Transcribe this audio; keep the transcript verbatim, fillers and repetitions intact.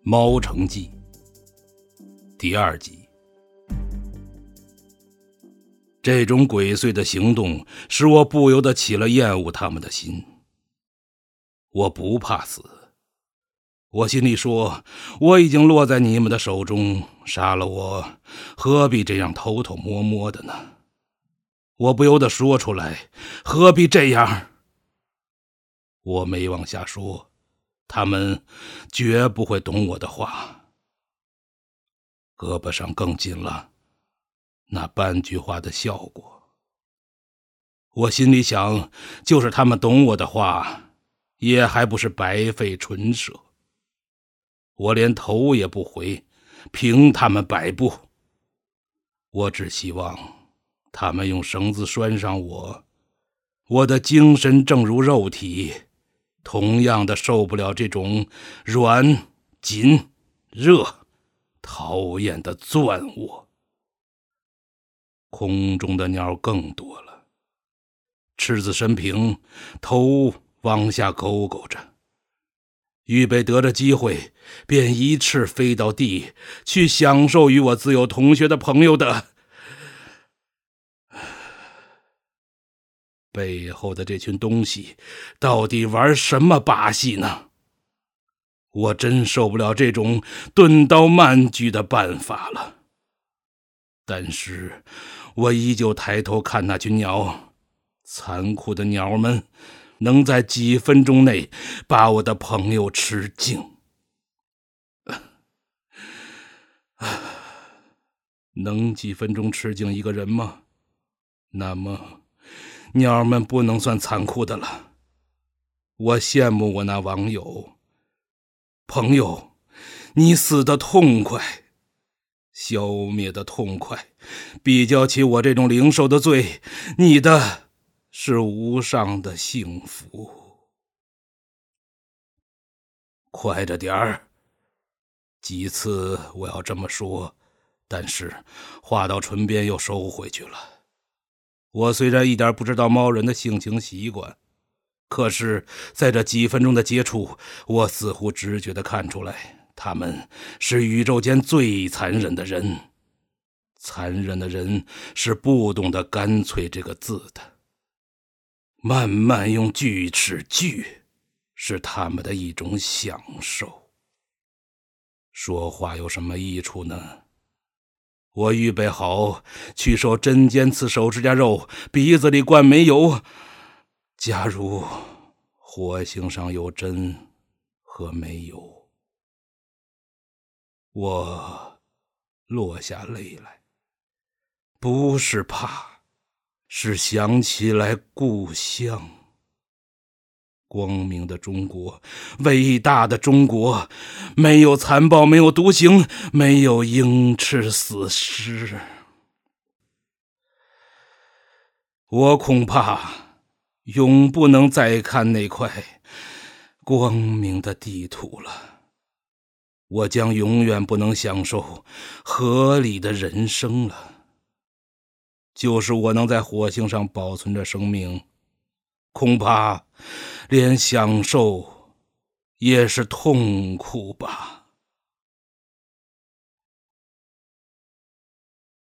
猫城记第二集。这种鬼祟的行动使我不由得起了厌恶他们的心。我不怕死，我心里说，我已经落在你们的手中，杀了我何必这样偷偷摸摸的呢？我不由得说出来，何必这样？我没往下说，他们绝不会懂我的话。胳膊上更紧了，那半句话的效果。我心里想，就是他们懂我的话，也还不是白费唇舌。我连头也不回，凭他们摆布。我只希望他们用绳子拴上我，我的精神正如肉体，同样的受不了这种软、紧、热、讨厌的攥握。空中的鸟更多了，翅子伸平，头往下勾勾着，预备得着机会，便一翅飞到地，去享受与我自由同学的朋友的背后的这群东西到底玩什么把戏呢？我真受不了这种钝刀慢锯的办法了。但是我依旧抬头看那群鸟，残酷的鸟们能在几分钟内把我的朋友吃净。能几分钟吃净一个人吗？那么鸟们不能算残酷的了。我羡慕我那网友。朋友，你死得痛快，消灭的痛快，比较起我这种零受的罪，你的是无上的幸福。快着点儿！几次我要这么说，但是话到唇边又收回去了。我虽然一点不知道猫人的性情习惯，可是在这几分钟的接触，我似乎直觉地看出来，他们是宇宙间最残忍的人。残忍的人是不懂得干脆这个字的，慢慢用锯齿锯是他们的一种享受。说话有什么益处呢？我预备好去受针尖刺手指甲肉，鼻子里灌煤油。假如火星上有针和煤油，我落下泪来，不是怕，是想起来故乡。光明的中国，伟大的中国，没有残暴，没有独行，没有鹰翅死尸。我恐怕永不能再看那块光明的地图了。我将永远不能享受合理的人生了。就是我能在火星上保存着生命，恐怕连享受也是痛苦吧。